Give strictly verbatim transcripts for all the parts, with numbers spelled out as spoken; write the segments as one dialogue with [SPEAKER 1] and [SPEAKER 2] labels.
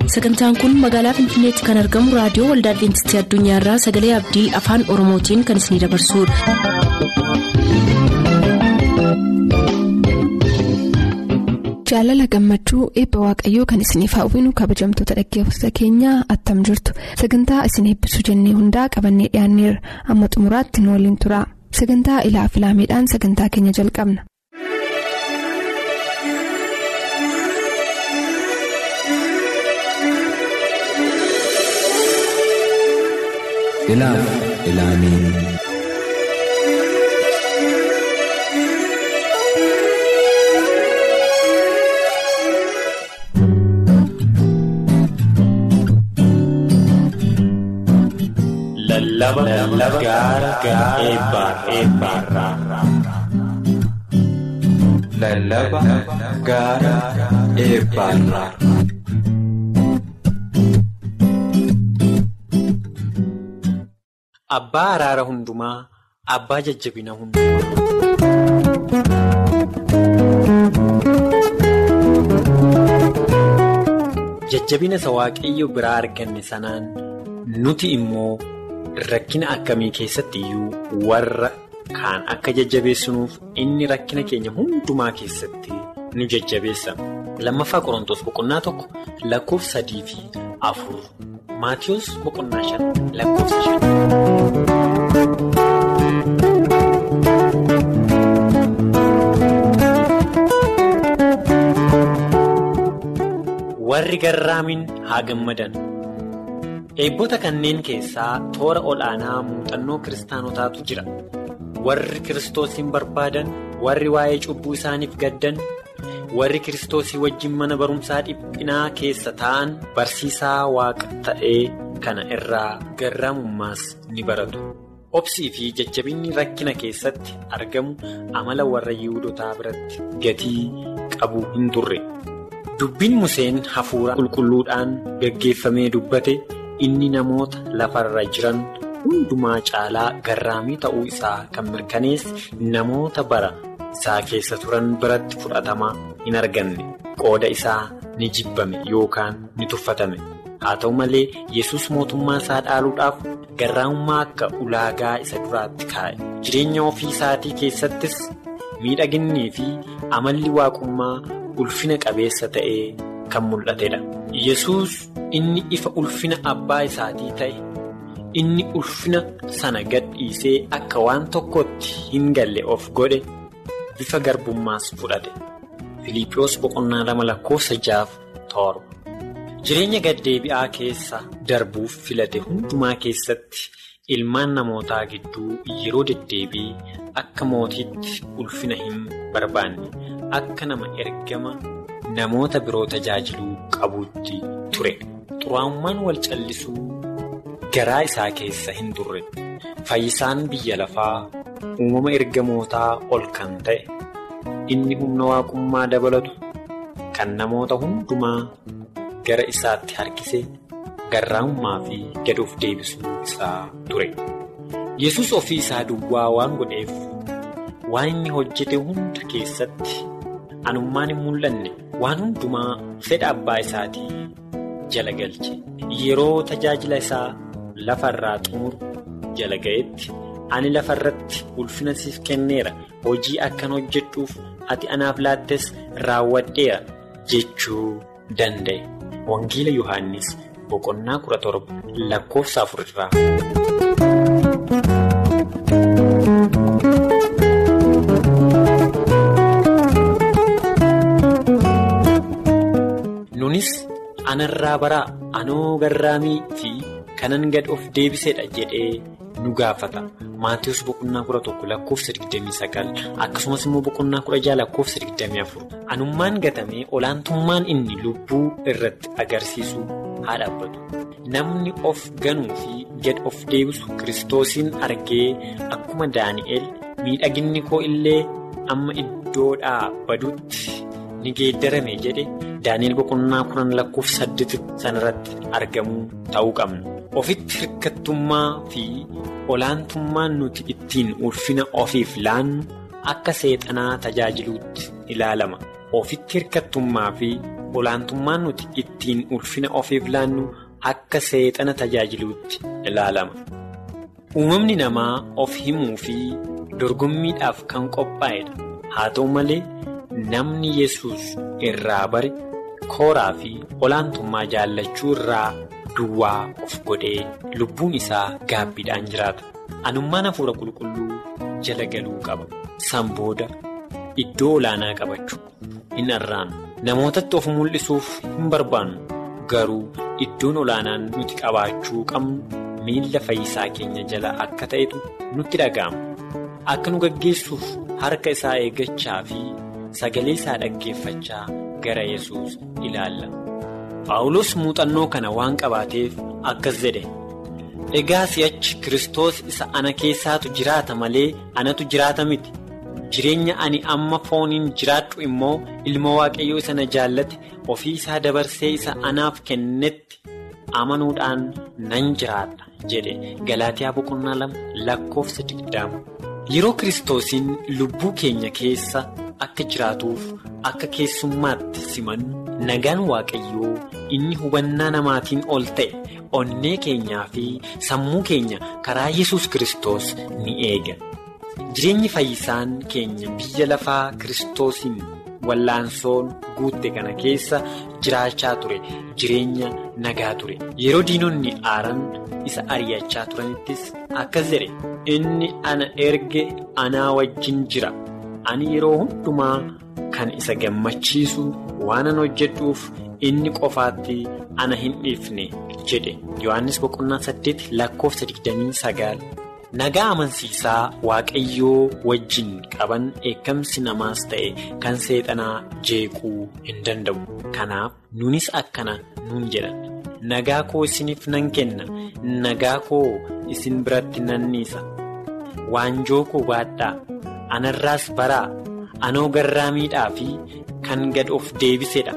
[SPEAKER 1] Sagantaan kun magaalaa Finfinneetti kan argamu raadiyoo Waldaa Adventistii Addunyaarraa Sagalee Abdii Afaan Oromootiin kan isinidabarsudha.
[SPEAKER 2] Jaalala gammachuu eebba waaqayyoo kan isiniif hawwinu kabajamtoota dhaggeeffattoota keenyaa attam jirtu. Sagantaa isin eebbisuu jennee hundaa qabannee dhiyaanneerra. Amma xumuraatti nu waliin tura. Sagantaa ilaa filaameedhaan sagantaa keenya jalqabna.
[SPEAKER 3] Ilaa filaamee.
[SPEAKER 4] Lallaba gaara eebbaarraa. Lallaba gaara eebbaarraa. Abbaa araara hundumaa, abbaa jajjabina hundumaa. Jajjabina isa waaqayyo biraa arganne sanaan nuti immoo rakkina akkamii keessatti iyyuu warra kaan akka jajjabeessinuuf inni rakkina keenya hundumaa keessatti nu jajjabeessa. Lammaffaa Qorontos boqonnaa tokko lakkoofsa sadii fi afur. Maatiyos boqonnaa shan lakkoofsa shan. Warri garraamin haa gammadan. Eebboota kanneen keessaa toora ol'aanaa muuxannoo kiristaanotaatu jira. Warri Kiristoosiin barbaadan, warri waa'ee cubbuu isaaniif gaddan, warri Kiristoosii wajjin mana barumsaa dhiphinaa keessa taa'an barsiisaa waaqa ta'ee kana irraa garraamummaas ni baratu. Obsii fi jajjabinni rakkina keessatti argamu amala warra Yihuudootaa biratti gatii qabu hin turre. Dubbiin Museen hafuura qulqulluudhaan gaggeeffamee dubbate inni namoota lafarra jiran hundumaa caalaa garraamii ta'uu isaa kan mirkaneesse namoota bara isaa keessa turan biratti fudhatama hin arganne. Qooda isaa ni jibbame yookaan ni tuffatame. Haa ta'u malee Yesus mootummaa isaa dhaaluudhaaf garraamummaa akka ulaagaa isa duraatti kaa'e. Jireenya ofii isaatii keessattis miidhaginnii fi amalli waaqummaa ulfina qabeessa ta'ee kan mul'atedha. Yesus inni ifa ulfina abbaa isaatii ta'e, inni ulfina sana gad dhiisee akka waan tokkotti hin galle of godhe bifa garbummaas fudhate. Filiiphoos boqonnaa lama lakkoofsa jaaf torba. Jireenya gaddeebi'aa keessa darbuuf filate hundumaa keessatti ilmaan namootaa gidduu yeroo deddeebii akka mootiitti ulfina hin barbaanne, akka nama ergama namoota biroo tajaajiluu qabuutti ture. Xuraa'ummaan wal callisuu garaa isaa keessa hin turre. Fayyisaan biyya lafaa uumama ergamootaa ol kan ta'e, inni humna waaqummaa dabalatu kan namoota hundumaa gara isaatti harkise garraamummaa fi gad of deebisuu isaa ture. Yesus ofii isaa duwwaa waan godheef waan inni hojjete hunda keessatti anummaan hin mul'anne waan hundumaa fedha abbaa isaatii jala galche. Yeroo tajaajila isaa lafarraa xumuru jala ga'etti ani lafarratti ulfina siif kenneera, hojii akkan hojjedhuuf ati anaaf laattes raawwadheera jechuu danda'e. Wangeela Yohaannis boqonnaa kudha torba lakkoofsa afurraa. Nunis anarraa baraa anoo garraamii fi kanan gad of deebisedha jedhee nu gaafata. Maatiyus boqonnaa kudha tokko lakkoofsa digdamii sagal akkasumas immoo boqonnaa kudha jaha lakkoofsa digdamii afur. Anummaan gatamee olaantummaan inni lubbuu irratti agarsiisu haa dhaabbatu. Namni of ganuu fi gad of deebisu Kiristoosiin argee akkuma Daani'el miidhaginni koo illee amma iddoodhaa badutti ni geeddarame jedhe Daani'el boqonnaa kudhan lakkoofsa saddeet sanarratti argamuu ta'uu qabna. Ofitti hirkattummaa fi olaantummaan nuti ittiin ulfina ofiif laannu akka seexanaa tajaajiluutti ilaalama. Ofitti hirkattummaa fi olaantummaan nuti ittiin ulfina ofiif laannu akka seexana tajaajiluutti ilaalama. Uumamni namaa of himuu fi dorgommiidhaaf kan qophaa'edha. Haa ta'u malee namni Yesuus irraa bare kooraa fi olaantummaa jaallachuu irraa duwwaa of godhee lubbuun isaa gaabbiidhaan jiraata. Anummaan hafuura qulqulluu jala galuu qaba. San booda iddoo olaanaa qabachuu hin arraanu. Namootatti of mul'isuuf hin barbaannu. Garuu iddoon olaanaan nuti qabaachuu qabnu miilla fayyisaa keenya jala akka ta'etu nutti dhaga'ama. Akka nu gaggeessuuf harka isaa eeggachaa fi sagalee isaa dhaggeeffachaa gara Yesuus ilaalla. Phaawulos muuxannoo kana waan qabaateef akkas jedhe. Egaa si'achi Kiristoos isa ana keessaatu jiraata malee anatu jiraata miti. Jireenya ani amma fooniin jiraadhu immoo ilma Waaqayyoo isa na jaallate ofii isaa dabarsee isa anaaf kennetti amanuudhaan nan jiraadha jedhe. Galaatiyaa boqonnaa lama lakkoofsa digdama. Yeroo Kiristoosiin lubbuu keenya keessa akka jiraatuuf akka keessummaatti simannu nagaan Waaqayyoo inni hubannaa namaatiin ol ta'e onnee keenyaa fi sammuu keenya karaa Yesuus Kiristoos ni eega. Jireenyi fayyisaan keenya biyya lafaa Kiristoosiin wallaansoon guutte kana keessa jiraachaa ture jireenya nagaa ture. Yeroo diinonni aaran isa ari'achaa turanittis akkas jedhe. Inni ana erge anaa wajjin jira. Ani yeroo hundumaa kan isa gammachiisu waan an hojjedhuuf inni qofaatti ana hin dhiifne jedhe. Yohaannis boqonnaa saddeet lakkoofsa digdamii sagaal. Nagaa amansiisaa Waaqayyoo wajjin qaban eekamsi namaas ta'e kan seexanaa jeequu hin danda'u. Kanaaf nunis akkana nuun jedhan. Nagaa koo isiniif nan kenna. Nagaa koo isin biratti nan dhiisa. Waanjoo koo baadhaa. Anarraas baraa. Anoo garraamiidhaa fi kan gad of deebisedha.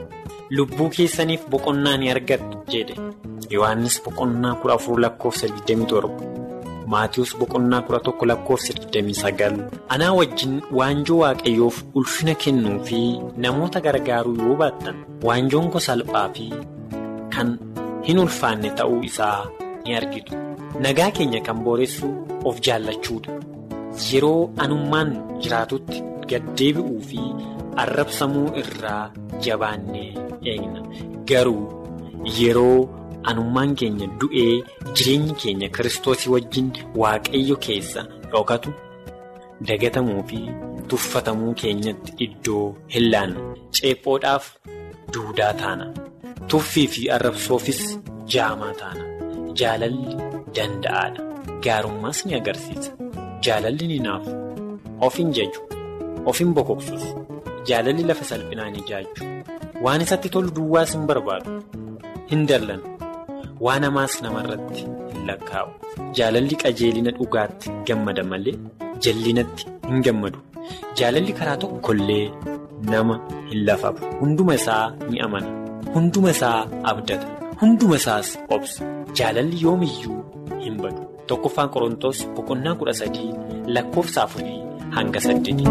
[SPEAKER 4] Lubbuu keessaniif boqonnaa ni argattu jedhe. Yohaannis boqonnaa kudha afur lakkoofsa digdamii torba. Maatiyus boqonnaa kudha tokko lakkoofsa digdamii sagal. Anaa wajjin waanjoo Waaqayyoof ulfina kennuu fi namoota gargaaruu yoo baattan waanjoon koo salphaa fi kan hin ulfaanne ta'uu isaa ni argitu. Nagaa keenya kan booressu of jaallachuudha. Yeroo anummaan jiraatutti gaddeebi'uu fi arrabsamuu irraa jabaannee eegna. Garuu yeroo anummaan keenya du'ee jireenyi keenya Kiristoosii wajjin Waaqayyo keessa dhokatu dagatamuu fi tuffatamuu keenyatti iddoo hin laannu. Ceephoodhaaf duudaa taana. Tuffii fi arrabsoofis jaamaa taana. Jaalalli danda'aadha. Gaarummaas ni agarsiisa. Jaalalli ni naafu. Of hin jaju. Of hin bokoksus. Jaalalli lafa salphinaan ijaaju. Waan isatti tolu duwwaas hin barbaadu. Hin dallan. Waan hamaas namarratti hin lakkaa'u. Jaalalli qajeelina dhugaatti gammada malee jallinatti hin gammadu. Jaalalli karaa tokkollee nama hin lafafu. Hunduma isaa ni amana. Hunduma isaa abdata. Hunduma isaas obsa. Jaalalli yoomiyyuu hin badu. Tokkoffaan Qorontoos boqonnaa kudha sadii lakkoofsa afurii hanga saddeetii.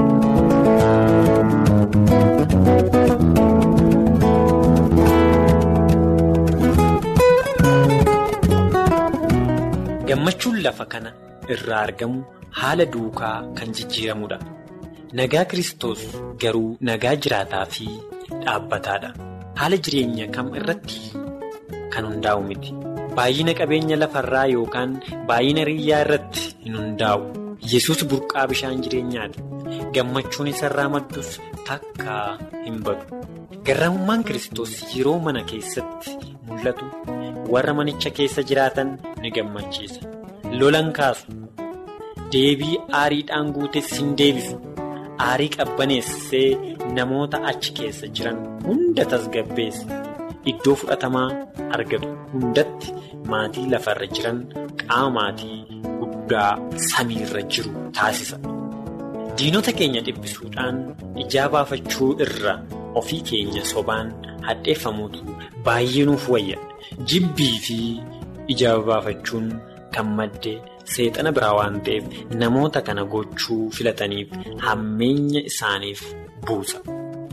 [SPEAKER 4] Gammachuun lafa kana irraa argamu haala duukaa kan jijjiiramudha. Nagaa Kiristoos garuu nagaa jiraataa fi dhaabbataadha. Haala jireenya kam irratti kan hundaa'u miti. Baay'ina qabeenya lafarraa yookaan baay'ina riyyaa irratti hin hundaa'u. Yesuus burqaa bishaan jireenyaati. Gammachuun isarraa maddus takka hin badu. Garraamummaan Kiristoos yeroo mana keessatti mul'atu warra manicha keessa jiraatan ni gammachiisa. Lolan kaasu. Deebii aariidhaan guutes hin deebisu. Aarii qabbaneessee namoota achi keessa jiran hunda tasgabbeessa. Iddoo fudhatamaa argatu hundatti maatii lafarra jiran qaama maatii guddaa samiirra jiru taasisa. Diinota keenya dhibbisuudhaan ijaa baafachuu irra ofii keenya sobaan hadheeffamuutu baay'ee nuuf wayya. Jibbii fi ijaa baafachuun kan madde seexana biraa waan ta'eef namoota kana gochuu filataniif hammeenya isaaniif buusa.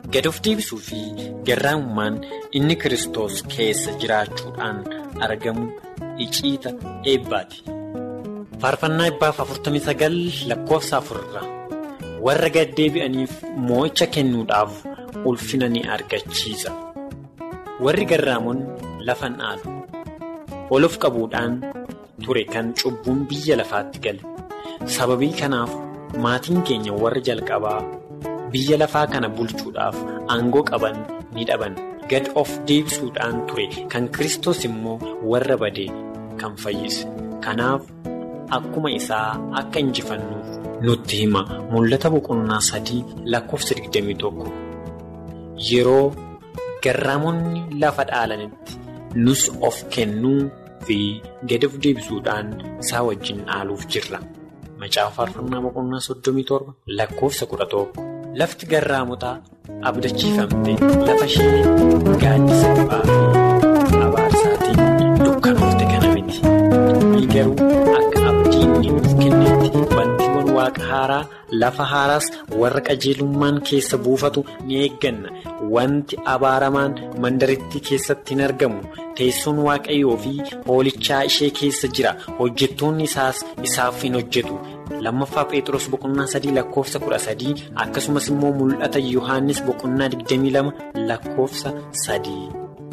[SPEAKER 4] gad of deebisuu fi garraamummaan inni Kiristoos keessa jiraachuudhaan argamu iciita eebbaati. Faarfannaa eebbaaf afurtamii sagal lakkoofsa afurraa warra gad deebi'aniif moo'icha kennuudhaaf ulfina ni argachiisa. Warri garraamoon lafan dhaalu olof qabuudhaan ture kan cubbuun biyya lafaatti gale. Sababii kanaaf maatiin keenya warri jalqabaa biyya lafaa kana bulchuudhaaf aangoo qaban ni dhaban. Gad of deebisuudhaan ture kan Kiristoos immoo warra badee kan fayyise. Kanaaf akkuma isaa akka injifannuuf nutti hima. Mul'ata boqonnaa sadii lakkoofsa digdamii tokko. Yeroo garraamonni lafa dhaalanitti nus of kennuu fi gad of deebisuudhaan isaa wajjin dhaaluuf jirra. Macaafa faarfannaa boqonnaa soddomii torba lakkoofsa kudha tokko. Lafti garraamotaa abdachiifamte lafa ishee gaaddisa du'aa fi abaarsaatiin dukkanoofte kana miti. Inni garuu akka abdiin nuuf kennetti wantiiwwan waaqa haaraa lafa haaraas warra qajeelummaan keessa buufatu ni eegganna. Wanti abaaramaan mandaritti keessatti hin argamu. Teessoon waaqayyoo fi hoolichaa ishee keessa jira. Hojjettoonni isaas isaaf hin hojjetu. Lammaffaa Phexros boqonnaa sadii lakkoofsa kudha sadii akkasumas immoo mul'ata Yohaannis boqonnaa digdamii lama lakkoofsa sadii.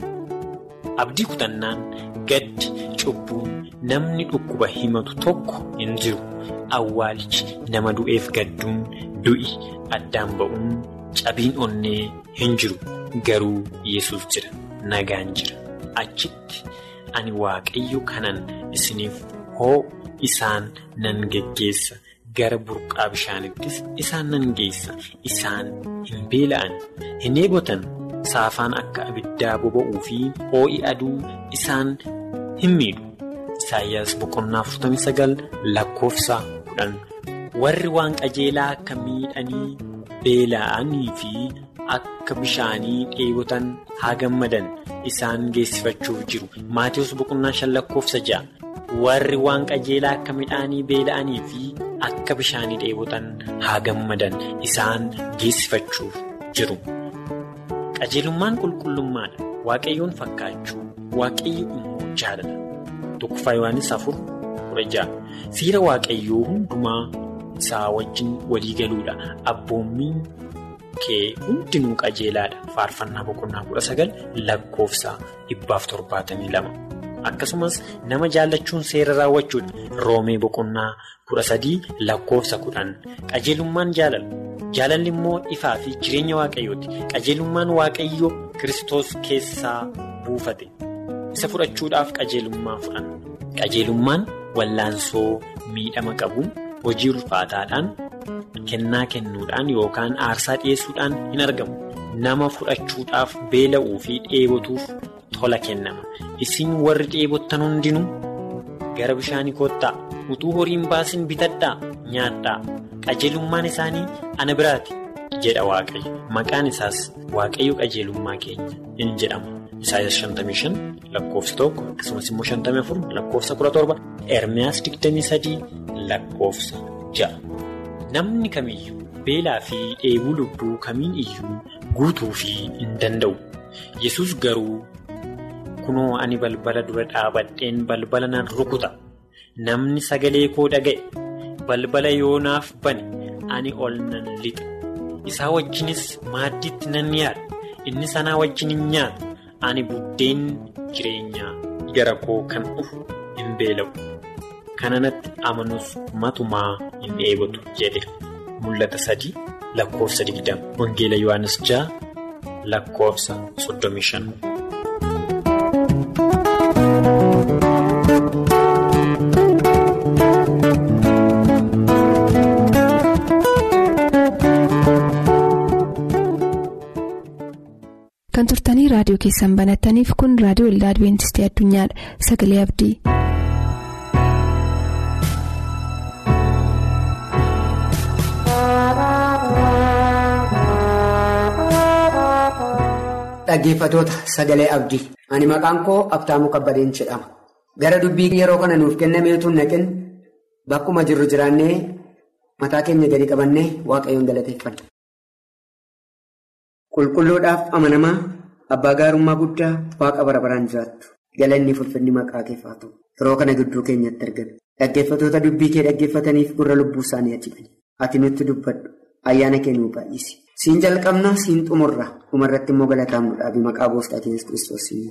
[SPEAKER 4] Abdii kutannaan gaddi cubbuun namni dhukkuba himatu tokko hin jiru. Awwaalichi nama du'eef gadduun du'i addaan ba'uun cabiin onnee hin jiru. Garuu Yesuus jira, nagaan jira. Achitti ani waaqayyo kanan isiniif hoo isaan nan geggeessa. Gara burqaa bishaanittis isaan nan geessa. Isaan hin beela'an, hin eebotan. Saafaan akka abiddaa boba'uu fi hoo'i aduu isaan hin miidhu. Isaayyaas boqonnaa afurtamii sagal lakkoofsa kudhan. Warri waan qajeelaa akka miidhanii beela'anii fi akka bishaanii dheebotan haa gammadan. Isaan geessifachuuf jiru. Maatiyus boqonnaa shan lakkoofsa ja'a. Warri waan qajeelaa akka midhaanii beela'anii fi akka bishaanii dheebotan haa gammadan. Isaan geessifachuuf jiru. Qajeelummaan qulqullummaadha. Waaqayyoon fakkaachuu. Waaqayyo immoo jaalala. Tokkoffaa Yohaannis afur kudha ja'a. Seera waaqayyoo hundumaa isaa wajjin walii galuudha. Abboommiin kee hundinuu qajeelaadha. Faarfannaa boqonnaa kudha sagal lakkoofsa dhibbaaf torbaatamii lama. Akkasumas nama jaallachuun seera raawwachuudha. Roomee boqonnaa kudha sadii lakkoofsa kudhan. Qajeelummaan jaalala. Jaalalli immoo ifaa fi jireenya waaqayyooti. Qajeelummaan waaqayyoo Kiristoos keessaa buufate. Isa fudhachuudhaaf qajeelummaa fudhanna. Qajeelummaan wallaansoo miidhama qabuun hojii ulfaataadhaan kennaa kennuudhaan yookaan aarsaa dhiyeessuudhaan hin argamu. Nama fudhachuudhaaf beela'uu fi dheebotuuf tola kennama. Isin warri dheebottan hundinuu gara bishaanii koottaa. Utuu horiin baasin bitadhaa nyaadhaa. Qajeelummaan isaanii ana biraati jedha Waaqayyo. Maqaan isaas Waaqayyo qajeelummaa keenya in jedhama. Isaayyaas shantamii shan lakkoofsa tokko akkasumas immoo shantamii afur lakkoofsa kudha torba. Ermiyaas digdamii sadii lakkoofsa ja'a. Namni kamiyyuu beelaa fi dheebuu lubbuu kamiin iyyuu guutuu fi hin danda'u. Yesuus garuu kunoo ani balbala dura dhaabadheen balbala nan rukuta. Namni sagalee koo dhaga'e balbala yoonaaf bane ani ol nan lixa. Isaa wajjinis maaddiitti nan yaada. Inni sanaa wajjin hin nyaata. Ani buddeen jireenyaa gara koo kan dhufu hin beela'u. Kananatti amanus matumaa hin dheebotu jedhe. Mul'ata sadii lakkoofsa digdama. Wangeela Yohaannis ja'a lakkoofsa soddomii shan.
[SPEAKER 2] Kan turtanii raadiyoo keessan banattaniif kun raadiyoo Waldaa Adventistii Addunyaadha. Sagalee Abdii.
[SPEAKER 5] Dhaggeeffatoota Sagalee Abdii. Ani maqaan koo Abtaamuu Kabbadeen jedhama. Gara dubbii yeroo kana nuuf kennameetu naqin bakkuma jirru jiraannee mataa keenya gadi qabannee Waaqayyoon galateeffanna. qulqulluudhaaf amanamaa abbaa gaarummaa guddaa waaqa bara baraan jiraattu galanni fulfinni maqaa keef haa ta'u. Yeroo kana gidduu keenyatti argame dhaggeeffatoota dubbii kee dhaggeeffataniif gurra lubbuu isaanii ajibani. Ati nutti dubbadhu ayyaana kee nuu baay'isi. Siin jalqabna siin xumurra dhumarratti immoo galataan nu dhaabi maqaa gooftaa keenya Kiristoosiin.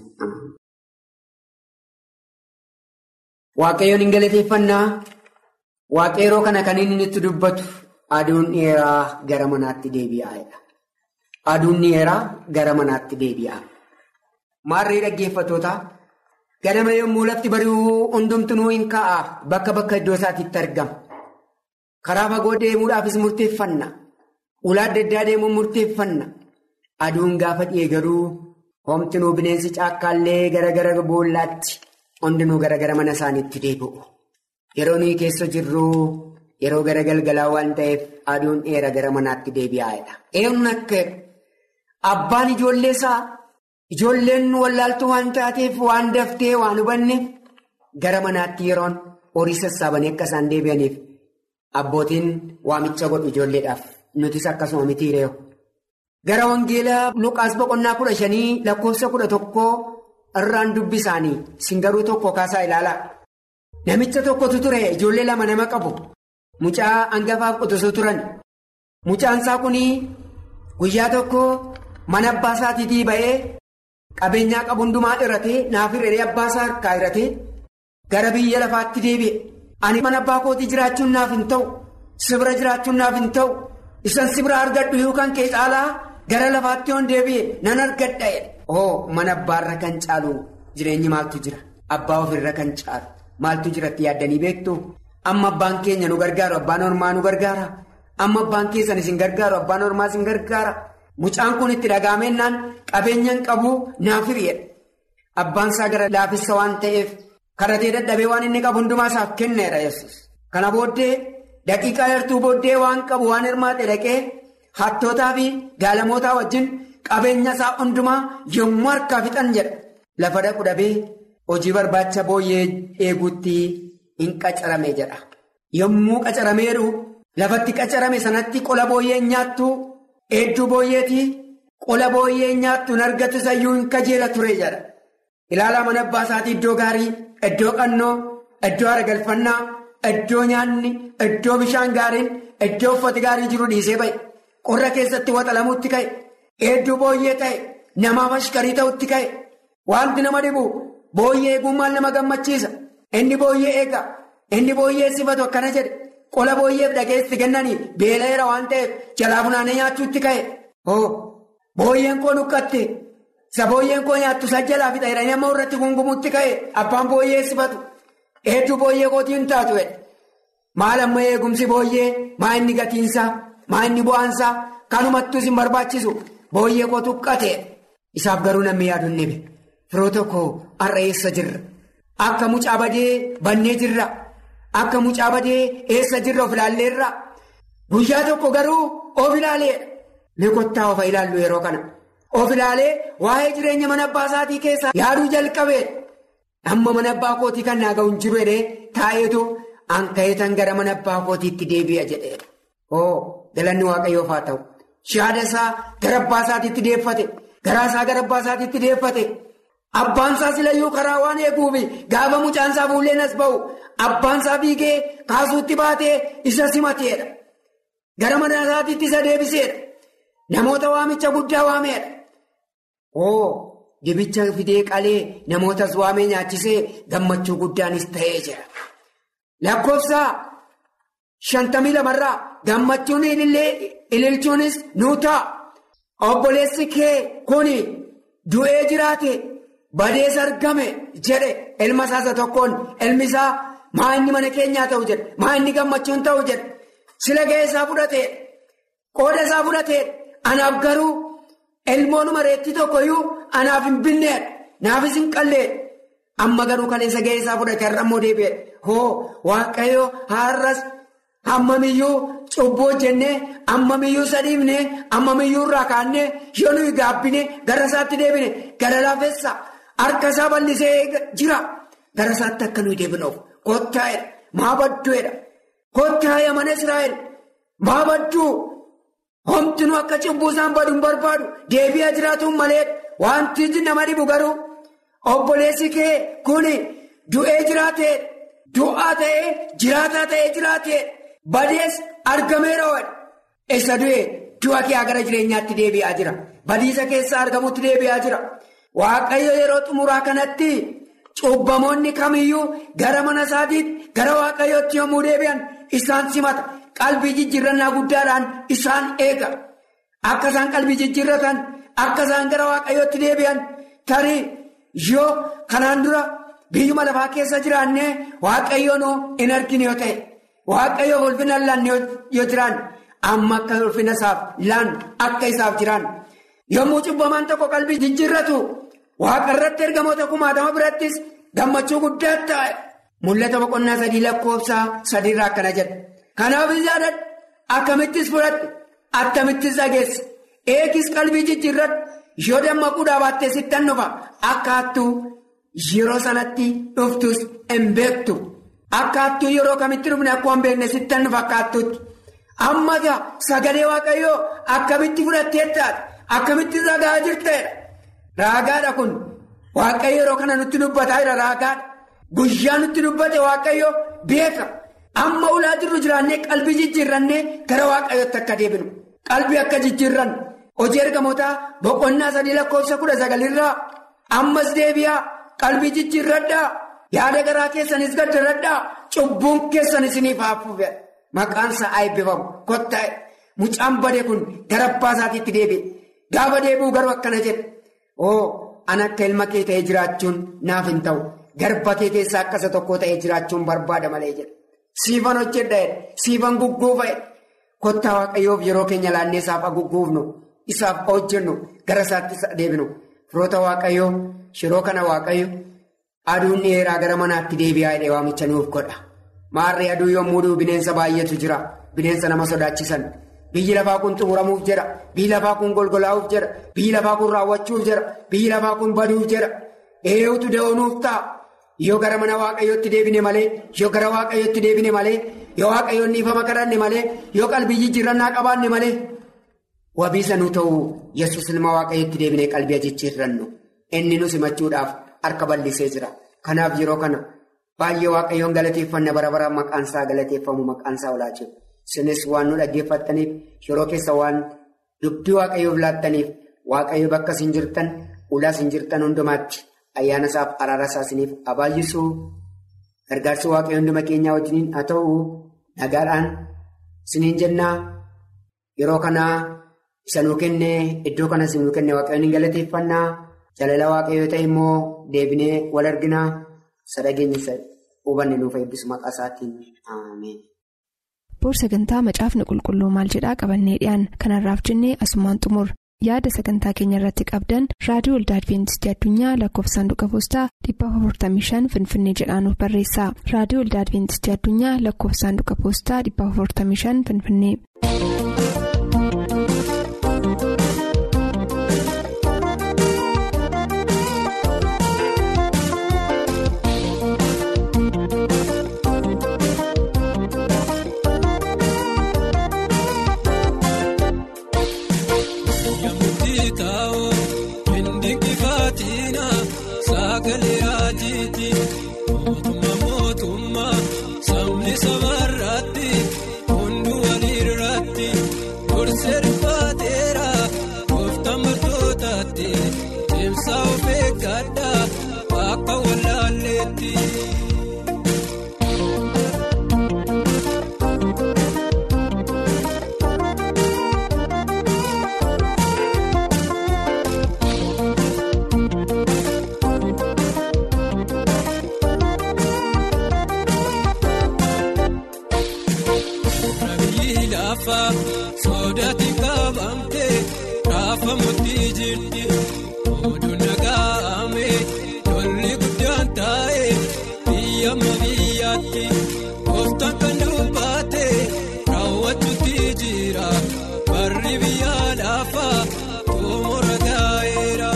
[SPEAKER 5] Waaqayyoon hin galateeffannaa. Waaqa yeroo kana kan inni nutti dubbatu aduun dheeraa gara manaatti deebi'aadha. Aduun dheeraa gara manaatti deebi'a. Maarree dhaggeeffatoota ganama yommuu lafti bari'uu hundumtuu hin ka'a bakka bakka iddoo isaatiitti argama. Karaa fagoo deemuudhaafis murteeffanna. Ulaa adda addaa deemuun murteeffanna. Aduun gaafa dhi'ee garuu homtinuu bineensi caakkaallee gara gara boollaatti hundinuu gara gara mana isaaniitti deebi'u. Yeroo nuyi keessa jirru yeroo gara galgalaa waan ta'eef aduun dheeraa gara manaatti deebi'aadha. Eenyuun akka abbaan ijoollee isaa ijoolleen wallaaltuu waan taateef waan daftee waan hubanneef gara manaatti yeroon horii sassaabanii akka isaan deebi'aniif abbootiin waamicha godhu ijoolleedhaaf nutis akkasuma miti reewu. Gara wangeelaa Luqaas boqonnaa kudha shanii lakkoofsa kudha tokkoo irraan dubbi isaanii isin garuu tokko kaasaa ilaalaa. Namicha tokkotu ture ijoollee lama nama qabu mucaa hangafaaf qotisuu turan. Mucaan isaa kun guyyaa tokko mana abbaa isaatiitii ba'ee qabeenyaa qabu hundumaa hiratee naaf hir'ee abbaa isaa harkaa hiratee gara biyya lafaatti deebi'e. Ani mana abbaa kootii jiraachuun naaf hin ta'u sibira jiraachuun naaf hin ta'u isan sibira argadhu yookaan kee caalaa gara lafaatti yoon deebi'e nan argadha. Oo mana abbaarra kan caalu jireenyi maaltu jira abbaa ofirra kan caalu. Maaltu jiratti yaaddanii beektu? Amma abbaan keenya nu gargaaru abbaan ormaa nu gargaara. Amma abbaan keessan isin gargaaru abbaan ormaa isin gargaara. Mucaan kun itti dhagaamennaan qabeenyaan qabu naaf hir'eedha. Abbaan isaa gara laafissa waan ta'eef kadhatee dadhabee waan inni qabu hundumaa isaaf kenneedha Yesuus. Kana booddee daqiiqaa yartuu booddee waan qabu waan hirmaate dhaqee hattootaa fi gaalamootaa wajjin qabeenya isaa hundumaa yommuu harkaa fixan jedha. Lafa dhaqu dhabee. Hojii barbaacha booyyee eeguutti hin qacarame jedha. Yommuu qacarameeru lafatti qacarame sanatti qola booyyee nyaattu hedduu booyyeeti qola booyyee nyaattu hin argatu sayyuu hin kajeela ture jedha. Ilaalaa mana abbaa isaatii iddoo gaarii, iddoo qannoo, iddoo haara galfannaa, iddoo nyaanni, iddoo bishaan gaariin, iddoo uffati gaarii jiru dhiisee ba'e. Qorra keessatti waxalamuutti ka'e. Hedduu booyyee ta'e. Namaaf ashkarii ta'utti ka'e. Wanti nama dhibu. Booyyee eeguun maal nama gammachiisa? Inni booyyee eega. Inni booyyee sifatu akkana jedhe. Qola booyyeef dhageessi kennanii beela'eera waan ta'eef jalaa funaanee nyaachuutti ka'e. Hoo booyyeen koo nuqqatte. Isa booyyeen koo nyaattu sajjalaa fi xayranii amma irratti gungumuutti ka'e. Abbaan booyyee sifatu. Hedduu booyyee kootii hin taatu jedhe. Maal amma eegumsi booyyee? Maa inni gatiinsaa? Maa inni bu'aansaa? Kanumattuu isin barbaachisu. Booyyee koo tuqqate. Isaaf garuu namni yaadu hin dhibe. Firoo tokko har'a eessa jirra? Akka mucaa badee bannee jirra. Akka mucaa badee eessa jirra of ilaalleerra. Guyyaa tokko garuu of ilaaleedha. Mee kottaa of ilaallu yeroo kana. Of ilaalee waa'ee jireenya mana abbaa isaatii keessaa yaaduu jalqabeedha. Amma mana abbaa kootii kan naa ga'u hin jiru jedhee taa'eetu an ka'eetan gara mana abbaa kootiitti deebi'a jedheedha. Oo galanni waaqayyoof haa ta'u. Shaada isaa gara abbaa isaatiitti deeffate. Garaa isaa gara abbaa isaatiitti deeffate. Abbaan isaa silayyuu karaa waan eeguufi gaafa mucaan isaa fuulleen as ba'u abbaan isaa fiigee kaasuutti baatee isa simateedha. Gara mana isaatiitti isa deebiseedha. Namoota waamicha guddaa waameedha. Oo dibicha fidee qalee namootas waamee nyaachisee gammachuu guddaanis ta'ee jira. Lakkoofsa shantamii lamarraa gammachuun ililchuunis nuu ta'a. Obboleessi kee kuni du'ee jiraate. Badees argame jedhe ilma isaa tokkoon ilmi isaa maa inni mana keenyaa ta'u jedhe maa inni gammachuun ta'u jedhe sila ga'ee isaa fudhatee qooda isaa fudhatee anaaf garuu ilmoonuma reettii tokkoyyuu anaaf hin binneedha naafis hin qalleedha amma garuu kaleessa ga'ee isaa fudhatee har'a immoo deebi'eedha hoo waaqayyoo har'as hammamiyyuu cubbuu hojjennee hammamiyyuu sadiifnee hammamiyyuu irraa kaannee yoo nuyi gaabbine gara isaatti deebine gara laafessa. Harka isaa bal'isee jira. Gara isaatti akka nuyi deebinuuf kottaa'edha. Maa badduedha. Kottaa'e mana Israa'el. Maa badduu. Homtinuu akka cubbuu isaan baduun barbaadu deebi'aa jiraatuun malee wanti nama dhibu garuu obboleessi kee kuni du'ee jiraatee du'aa ta'ee jiraataa ta'ee jiraatee badees argameera waan isa du'e du'a kee gara jireenyaatti deebi'aa jira. Badiisa keessaa argamutti deebi'aa jira. Waaqayyo yeroo xumuraa kanatti cubbamoonni kamiyyuu gara mana isaatiitti gara waaqayyootti yommuu deebi'an isaan simata. Qalbii jijjiirrannaa guddaadhaan isaan eega. Akka isaan qalbii jijjiirratan akka isaan gara waaqayyootti deebi'an tarii yoo kanaan dura biyyuma lafaa keessa jiraannee waaqayyoon hin argine yoo ta'e waaqayyoof ulfina laanne yoo jiraan amma akka ulfina isaaf laan akka isaaf jiraan yommuu cubbamaan tokko qalbii jijjiirratu waaqarratti ergamoota kumaatama birattis gammachuu guddaa ta'a. Mul'ata boqonnaa sadii lakkoofsa sadiirraa akkana jedha. Kanaaf ijaadadhu akkamittis fudhadhu akkamittis dhageessa eegis qalbii jijjiirradhu yoo dammaquu dhaabattee sittan dhufa akkaattuu yeroo sanatti dhuftus hin beektu akkaattuu yeroo kamitti dhufne akkuma hin beekne sittan dhufa akkaattuutti amma gaa sagalee waaqayyoo akkamitti fudhattee taate akkamitti ragaa jirteedha. Raagaadha kun waaqayyo yeroo kana nutti dubbataa jira. Raagaadha guyyaa nutti dubbate waaqayyo beeka. Amma ulaa jirru jiraannee qalbii jijjiirrannee gara waaqayyootti akka deebinu qalbii akka jijjiirran hojii ergamootaa boqonnaa sadii lakkoofsa kudha sagalirraa ammas deebi'aa qalbii jijjiirradhaa yaada garaa keessanis gaddarradhaa cubbuun keessanis ni faafuuf maqaan isaa eebbifamu kottaa'e mucaan badee kun gara abbaa isaatiitti deebi'e gaafa deebi'u garuu akkana jedhe oo an akka ilma kee ta'ee jiraachuun naaf hin ta'u garba kee keessaa akkasa tokko ta'ee jiraachuun barbaada malee jedhe. Siifan hojjedha siifan gugguufa kottaa waaqayyoof yeroo keenya laannee isaaf gugguufnu isaaf hojjennu gara isaatti deebinu firoota waaqayyoo yeroo kana waaqayyo aduun dheeraa gara manaatti deebi'aa jedhee waamicha nuuf godha. Maarree aduu yommuu du'u bineensa baay'eetu jira bineensa nama sodaachisan biyyi lafaa kun xumuramuuf jira biyyi lafaa kun golgolaa'uuf jira biyyi lafaa kun raawwachuuf jira biyyi lafaa kun baduuf jira eeyuutu da'oonuuf ta'a. Yoo gara mana waaqayyootti deebine malee yoo gara waaqayyootti deebine malee yoo waaqayyoon dhiifama kadhanne malee yoo qalbii jijjiirrannaa qabaanne malee wabiisa nu ta'u yesus ilma waaqayyootti deebine qalbii jijjiirrannu inni nu simachuudhaaf harka bal'isee jira. Kanaaf yeroo kana baay'ee waaqayyoon galateeffanna bara baraan maqaan isaa galateeffamu maqaan isaa olaa jiru. Isinis waan nu dhaggeeffattaniif yeroo keessa waan dubbii waaqayyoof laattaniif waaqayyo bakka isin jirtan ulaa isin jirtan hundumaatti. Ayyaana isaaf araara isaa isiniif abaay'isuu gargaarsi waaqayyoo hunduma keenyaa wajjiniin haa ta'u nagaadhaan isiniin jennaa yeroo kanaa isa nuu kennee iddoo kanas nuu kennee waaqayyoon hin galateeffannaa jaalala waaqayyoo ta'e immoo deebinee wal arginaa sadhageenya hubanne nuuf eebbisu maqaa isaatiin ameen.
[SPEAKER 2] Boor sagantaa macaafni qulqulluu maal jedhaa qabannee dhiyaan kanarraaf jennee asumaan xumur. Yaada sagantaa keenya irratti qabdan raadiyoo waldaa Adwiintistii Addunyaa lakkoofsa saanduqa poostaa dhibba afurtamii shan Finfinnee jedhaanuuf barreessaa. Raadiyoo waldaa Adwiintistii Addunyaa lakkoofsa saanduqa poostaa dhibba afurtamii shan Finfinnee.
[SPEAKER 6] Sodaati kaabamtee raafa mootii jirti oduun dhaga'ame lolli guddaan taa'e biyya biyyaatti gooftaan kan dubbate raawwachuutti jira barri biyya lafaa toomora gaa'eera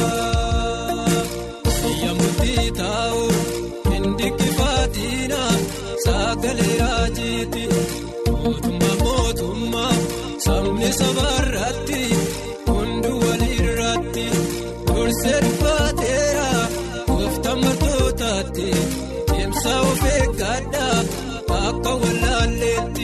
[SPEAKER 6] biyya mootii taa'u hin dinqifaatina sagalee raajiti mootummaa mootummaa. Samne sabni sabarratti hundu walirratti dursee dhufaateera gooftaan martootaatti deemsa of eeggadha akka wallaalleetti.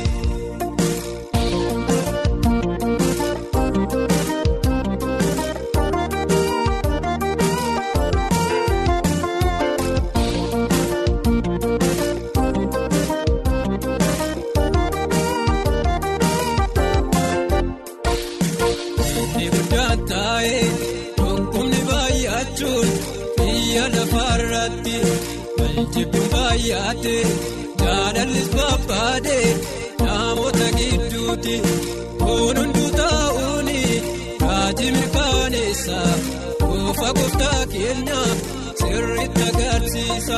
[SPEAKER 6] Jibbuun baay'ate jaalallis babbaade namoota gidduuti kun hunduu taa'uuni raajii mirkaneessa goofa gooftaa keenya sirriitti agarsiisa.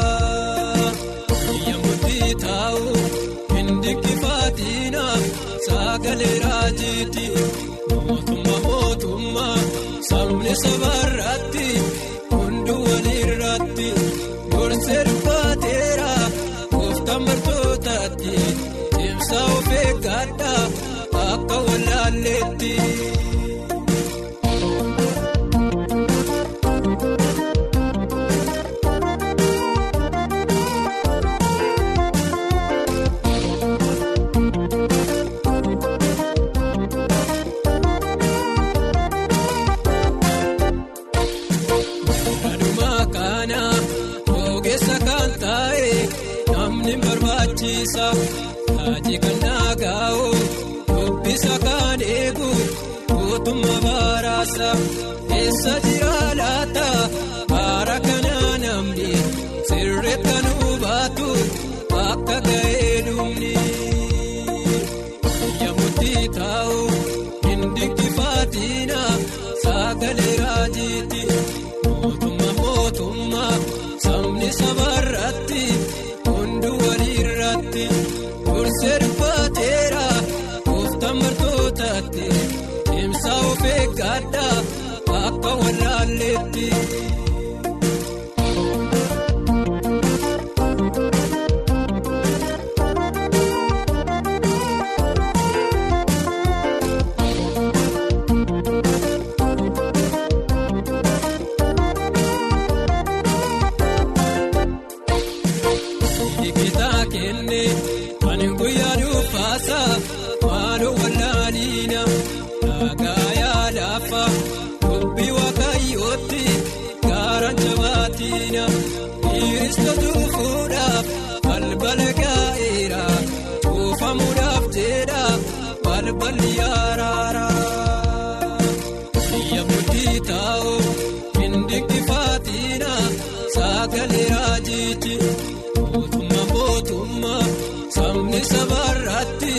[SPEAKER 6] Yemmuu taa'u hin dinqifaatina sagalee raajiiti mootummaa mootummaa sabni sabarratti hunduu walirratti. Seerfaateera gooftaan martootaatti deemsa of eeggadha akka wallaalleetti. Kaji kan naagaa'u dubbisa kan eegu mootummaa baraasa eessa jira laata bara kana namni sirriitti kan hubatu akka ga'ee dhumni. Yemmuu taa'u hin dinqifaatina sagalee raajiiti mootummaa mootummaa sabni sabarratti hundu walirratti. Seerfaateera gooftaan martootaatti deemsa of eeggadha akka wallaalleetti. Maaloo wallaalina dhagaayaa lafa dubbii waaqayyootti gaaraan jabaatina kiristoota fuudhaaf balbala gaa'eera cuufamuudhaaf jedha balballi araara. Yemmuu taa'u hin dinqifaatina sagalee raajiiti mootummaa mootummaa sabni sabarratti.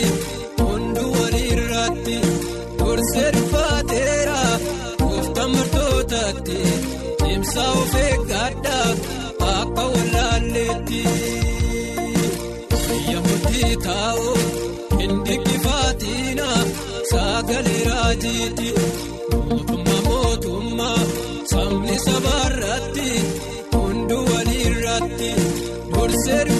[SPEAKER 6] Seerfaateera gooftaan martootaatti deemsa of eeggadha akka wallaalleetti. Yemmuu taa'u hin dinqifaatina sagalee raajiiti mootummaa mootummaa sabni sabarratti hundu walirratti dursee.